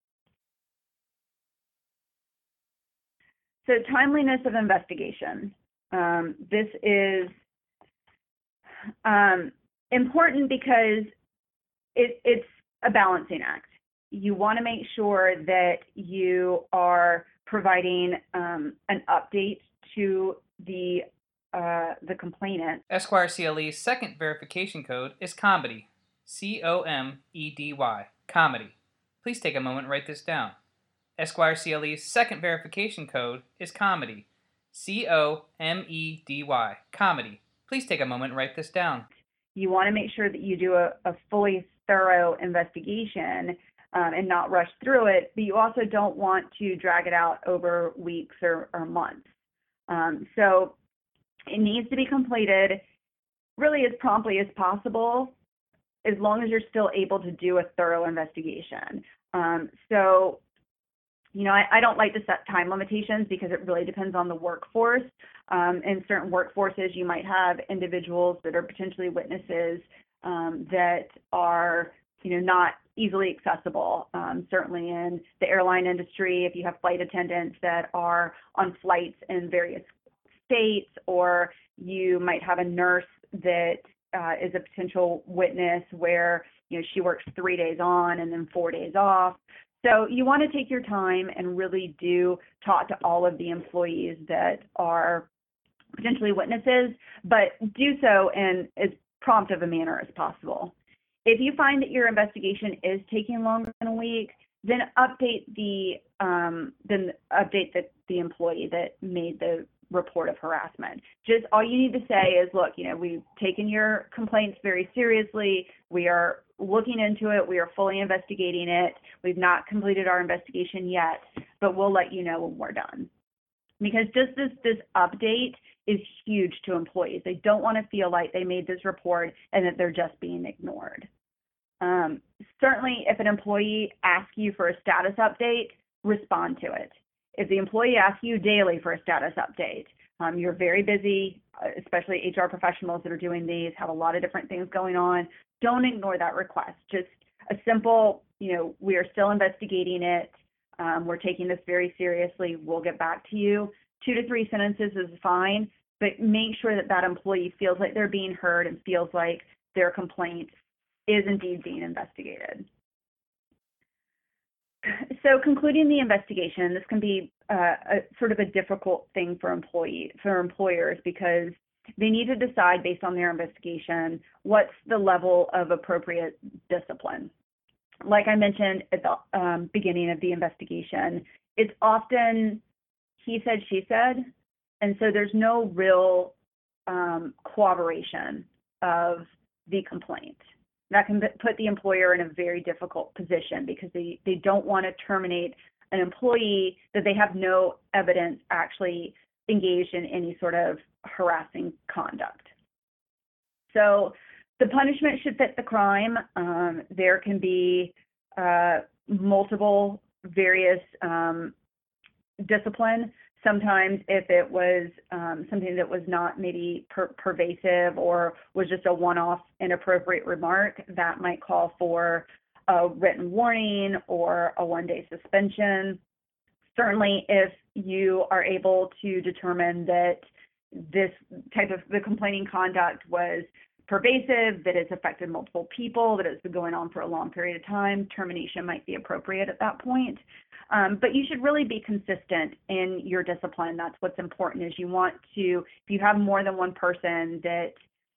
So timeliness of investigation. This is important because it's a balancing act. You want to make sure that you are providing an update to the complainant. Esquire CLE's second verification code is COMEDY. COMEDY. COMEDY. Please take a moment and write this down. Esquire CLE's second verification code is COMEDY. COMEDY. COMEDY. Please take a moment and write this down. You want to make sure that you do a fully thorough investigation and not rush through it, but you also don't want to drag it out over weeks or months. So it needs to be completed really as promptly as possible, as long as you're still able to do a thorough investigation. So, I don't like to set time limitations because it really depends on the workforce. In certain workforces, you might have individuals that are potentially witnesses that are, not easily accessible. Certainly in the airline industry, if you have flight attendants that are on flights in various states, or you might have a nurse that is a potential witness where, she works 3 days on and then 4 days off. So you want to take your time and really do talk to all of the employees that are potentially witnesses, but do so in as prompt of a manner as possible. If you find that your investigation is taking longer than a week, then update the employee that made the report of harassment. Just all you need to say is, look, we've taken your complaints very seriously. We are looking into it. We are fully investigating it. We've not completed our investigation yet, but we'll let you know when we're done. Because just this update is huge to employees. They don't want to feel like they made this report and that they're just being ignored. Certainly, if an employee asks you for a status update, respond to it. If the employee asks you daily for a status update, you're very busy, especially HR professionals that are doing these, have a lot of different things going on. Don't ignore that request. Just a simple, we are still investigating it. We're taking this very seriously. We'll get back to you. 2 to 3 sentences is fine, but make sure that that employee feels like they're being heard and feels like their complaint is indeed being investigated. So concluding the investigation, this can be a sort of a difficult thing for employers, because they need to decide based on their investigation what's the level of appropriate discipline. Like I mentioned at the beginning of the investigation, it's often he said, she said, and so there's no real corroboration of the complaint. That can put the employer in a very difficult position, because they don't want to terminate an employee that they have no evidence actually engaged in any sort of harassing conduct. So the punishment should fit the crime. There can be multiple various discipline. Sometimes if it was something that was not maybe pervasive or was just a one-off inappropriate remark, that might call for a written warning or a 1-day suspension. Certainly, if you are able to determine that this type of the complaining conduct was pervasive, that it's affected multiple people, that it's been going on for a long period of time, termination might be appropriate at that point. But you should really be consistent in your discipline. That's what's important, is you want to, if you have more than one person that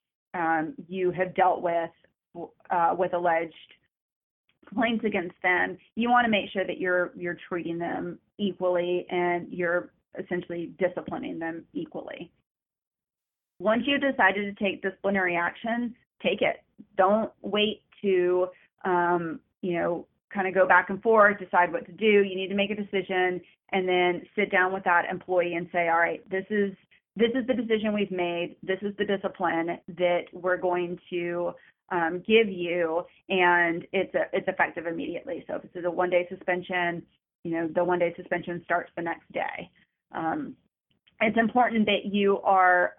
you have dealt with alleged complaints against them, you want to make sure that you're treating them equally and you're essentially disciplining them equally. Once you've decided to take disciplinary action, take it. Don't wait to, kind of go back and forth, decide what to do. You need to make a decision and then sit down with that employee and say, all right, this is the decision we've made. This is the discipline that we're going to give you, and it's effective immediately. So if it's a 1-day suspension, the 1-day suspension starts the next day. It's important that you are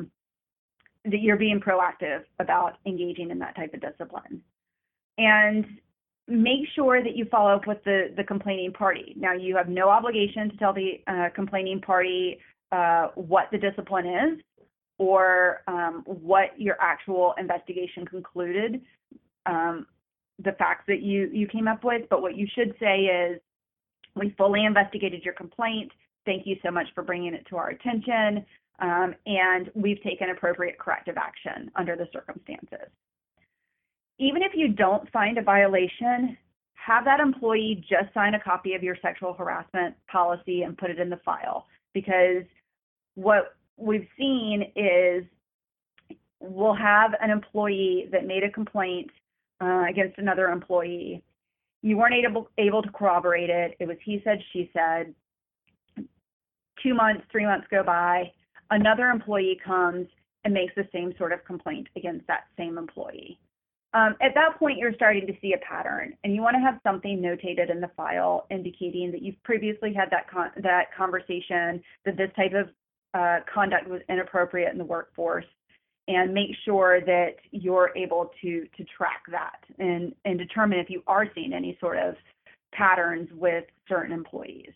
that you're being proactive about engaging in that type of discipline, and make sure that you follow up with the complaining party. Now, you have no obligation to tell the complaining party what the discipline is or what your actual investigation concluded. the facts that you came up with, but what you should say is, we fully investigated your complaint. Thank you so much for bringing it to our attention, and we've taken appropriate corrective action under the circumstances. Even if you don't find a violation, have that employee just sign a copy of your sexual harassment policy and put it in the file, because what we've seen is we'll have an employee that made a complaint against another employee. You weren't able to corroborate it. It was he said, she said. 2 months, 3 months go by. Another employee comes and makes the same sort of complaint against that same employee. At that point, you're starting to see a pattern, and you want to have something notated in the file indicating that you've previously had that conversation, that this type of conduct was inappropriate in the workforce, and make sure that you're able to track that and determine if you are seeing any sort of patterns with certain employees.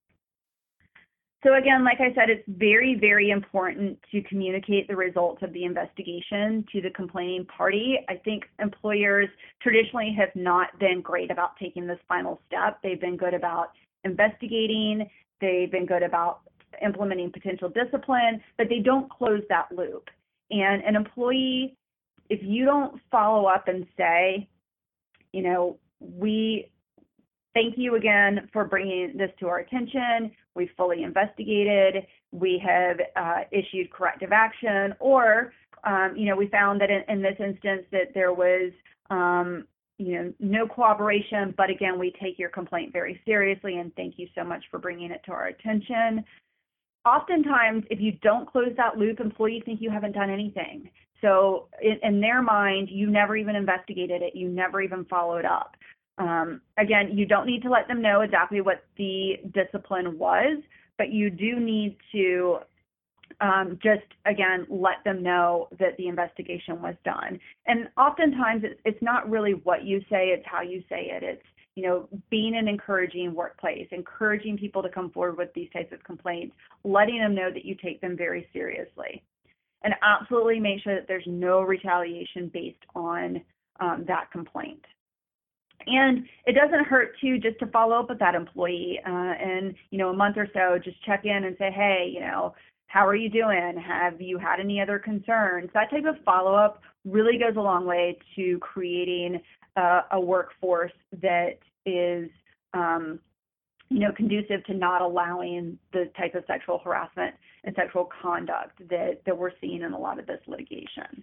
So again, like I said, it's very, very important to communicate the results of the investigation to the complaining party. I think employers traditionally have not been great about taking this final step. They've been good about investigating, they've been good about implementing potential discipline, but they don't close that loop. And an employee, if you don't follow up and say, you know, we thank you again for bringing this to our attention, we fully investigated, we have issued corrective action, or, you know, we found that in this instance that there was, you know, no cooperation, but again, we take your complaint very seriously and thank you so much for bringing it to our attention. Oftentimes, if you don't close that loop, employees think you haven't done anything. So in their mind, you never even investigated it. You never even followed up. Again, you don't need to let them know exactly what the discipline was, but you do need to just, again, let them know that the investigation was done. And oftentimes, it's not really what you say, it's how you say it. It's, you know, being an encouraging workplace, encouraging people to come forward with these types of complaints, letting them know that you take them very seriously. And absolutely make sure that there's no retaliation based on that complaint. And it doesn't hurt too just to follow up with that employee and, you know, a month or so, just check in and say, hey, you know, how are you doing? Have you had any other concerns? That type of follow-up really goes a long way to creating a workforce that is, you know, conducive to not allowing the type of sexual harassment and sexual conduct that we're seeing in a lot of this litigation.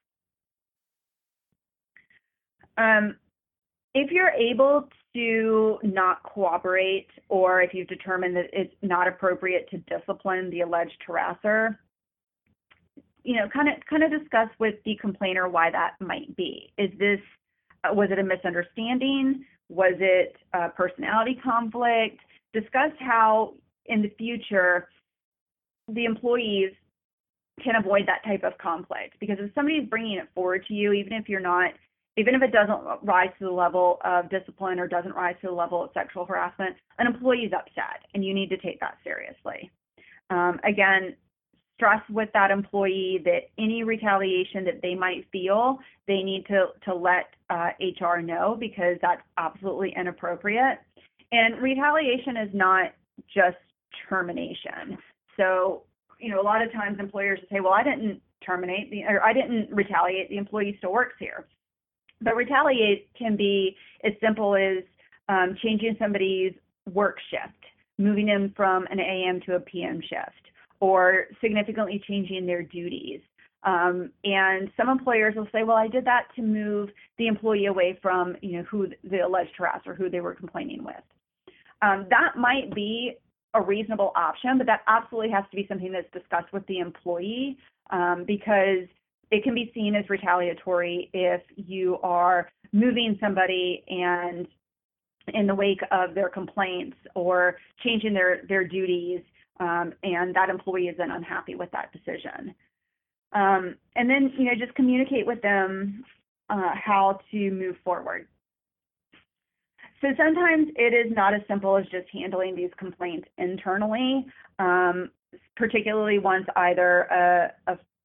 If you're able to not cooperate, or if you've determined that it's not appropriate to discipline the alleged harasser, you know, kind of discuss with the complainer why that might be. Is this, was it a misunderstanding? Was it a personality conflict? Discuss how in the future the employees can avoid that type of conflict. Because if somebody's bringing it forward to you, even if it doesn't rise to the level of discipline or doesn't rise to the level of sexual harassment, an employee is upset, and you need to take that seriously. Again, stress with that employee that any retaliation that they might feel, they need to let HR know, because that's absolutely inappropriate. And retaliation is not just termination. So, you know, a lot of times employers say, well, I didn't I didn't retaliate, the employee still works here. But retaliate can be as simple as changing somebody's work shift, moving them from an AM to a PM shift, or significantly changing their duties. And some employers will say, well, I did that to move the employee away from, you know, who the alleged harasser, who they were complaining with. That might be a reasonable option, but that absolutely has to be something that's discussed with the employee, because it can be seen as retaliatory if you are moving somebody and in the wake of their complaints, or changing their duties, and that employee is then unhappy with that decision. And then, you know, just communicate with them how to move forward. So sometimes it is not as simple as just handling these complaints internally, particularly once either a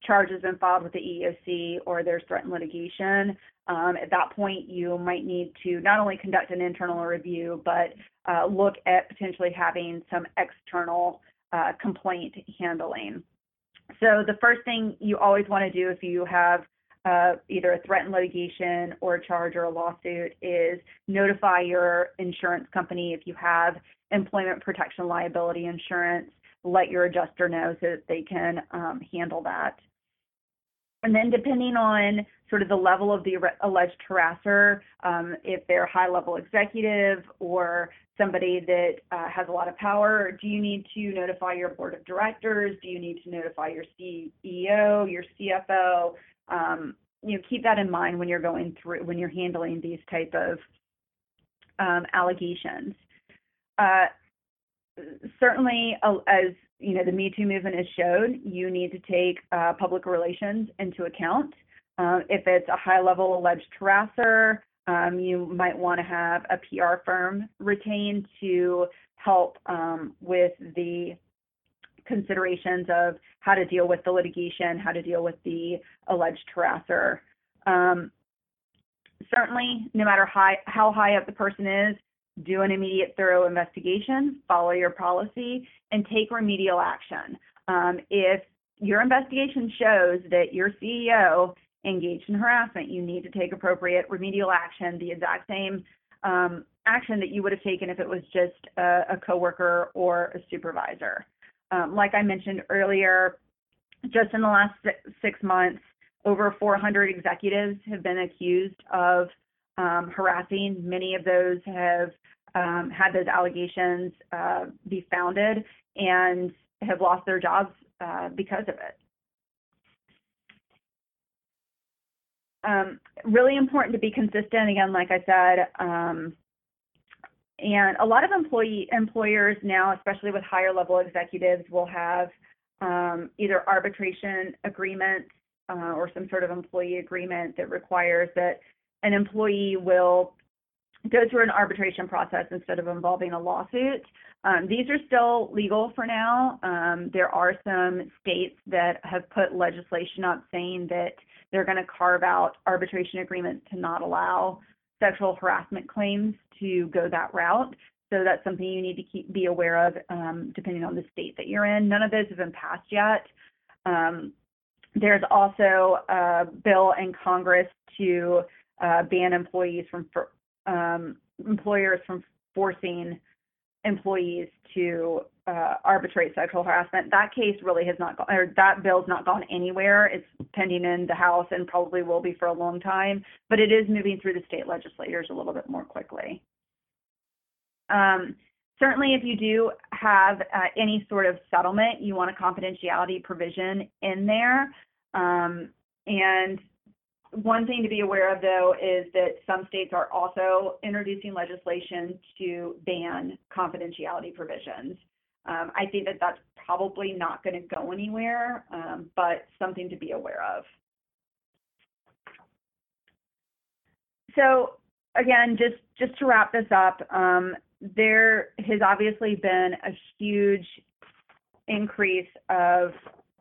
charge has been filed with the EEOC or there's threatened litigation. At that point, you might need to not only conduct an internal review, but look at potentially having some external complaint handling. So the first thing you always want to do if you have either a threatened litigation or a charge or a lawsuit is notify your insurance company. If you have employment protection liability insurance, let your adjuster know so that they can handle that. And then depending on sort of the level of the alleged harasser, if they're a high-level executive or somebody that has a lot of power, do you need to notify your board of directors? Do you need to notify your CEO, your CFO? Keep that in mind when you're handling these type of allegations. Certainly, as the Me Too movement has showed, you need to take public relations into account. If it's a high-level alleged harasser, you might want to have a PR firm retained to help with the considerations of how to deal with the litigation, how to deal with the alleged harasser. Certainly, no matter how high up the person is, do an immediate thorough investigation, follow your policy, and take remedial action. If your investigation shows that your CEO engaged in harassment, you need to take appropriate remedial action, the exact same action that you would have taken if it was just a coworker or a supervisor. Like I mentioned earlier, just in the last 6 months, over 400 executives have been accused of harassing. Many of those have had those allegations be founded and have lost their jobs because of it. Really important to be consistent, again, like I said, and a lot of employers now, especially with higher level executives, will have either arbitration agreements or some sort of employee agreement that requires that an employee will go through an arbitration process instead of involving a lawsuit. These are still legal for now. There are some states that have put legislation up saying that they're going to carve out arbitration agreements to not allow sexual harassment claims to go that route. So that's something you need to be aware of depending on the state that you're in. None of those have been passed yet. There's also a bill in Congress to ban employers from forcing employees to arbitrate sexual harassment. That case really has not gone, or that bill's not gone anywhere. It's pending in the House and probably will be for a long time, but it is moving through the state legislators a little bit more quickly. Certainly, if you do have any sort of settlement, you want a confidentiality provision in there. And one thing to be aware of, though, is that some states are also introducing legislation to ban confidentiality provisions. I think that that's probably not going to go anywhere, but something to be aware of. So again, just to wrap this up, there has obviously been a huge increase of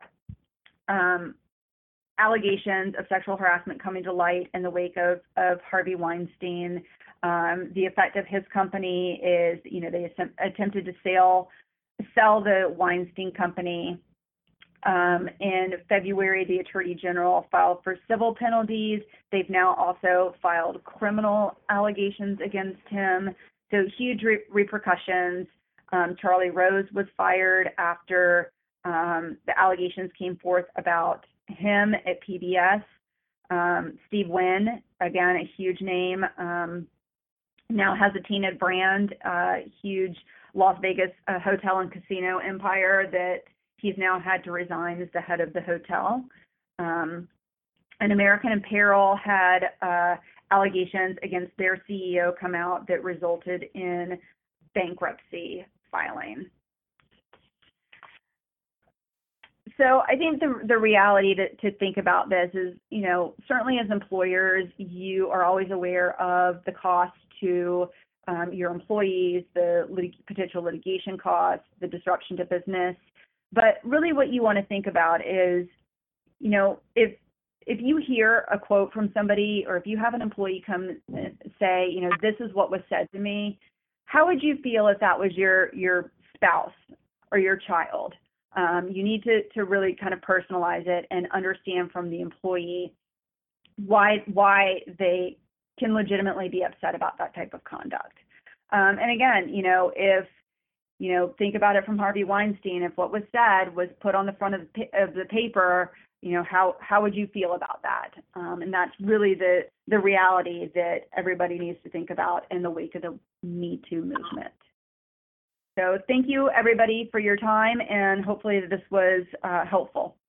allegations of sexual harassment coming to light in the wake of Harvey Weinstein. The effect of his company is, they attempted to sell the Weinstein Company. In February, the Attorney General filed for civil penalties. They've now also filed criminal allegations against him. So huge repercussions. Charlie Rose was fired after the allegations came forth about him at PBS. Steve Wynn, again, a huge name, now has a Tina Brand, huge Las Vegas hotel and casino empire that he's now had to resign as the head of the hotel. And American Apparel had allegations against their CEO come out that resulted in bankruptcy filing. So I think the reality to think about this is, certainly as employers, you are always aware of the cost to your employees, the potential litigation costs, the disruption to business. But really what you want to think about is, if you hear a quote from somebody, or if you have an employee come say, this is what was said to me, how would you feel if that was your spouse or your child? You need to really kind of personalize it and understand from the employee why they can legitimately be upset about that type of conduct. And again, if think about it from Harvey Weinstein. If what was said was put on the front of the paper, how would you feel about that? And that's really the reality that everybody needs to think about in the wake of the Me Too movement. So thank you, everybody, for your time, and hopefully this was helpful.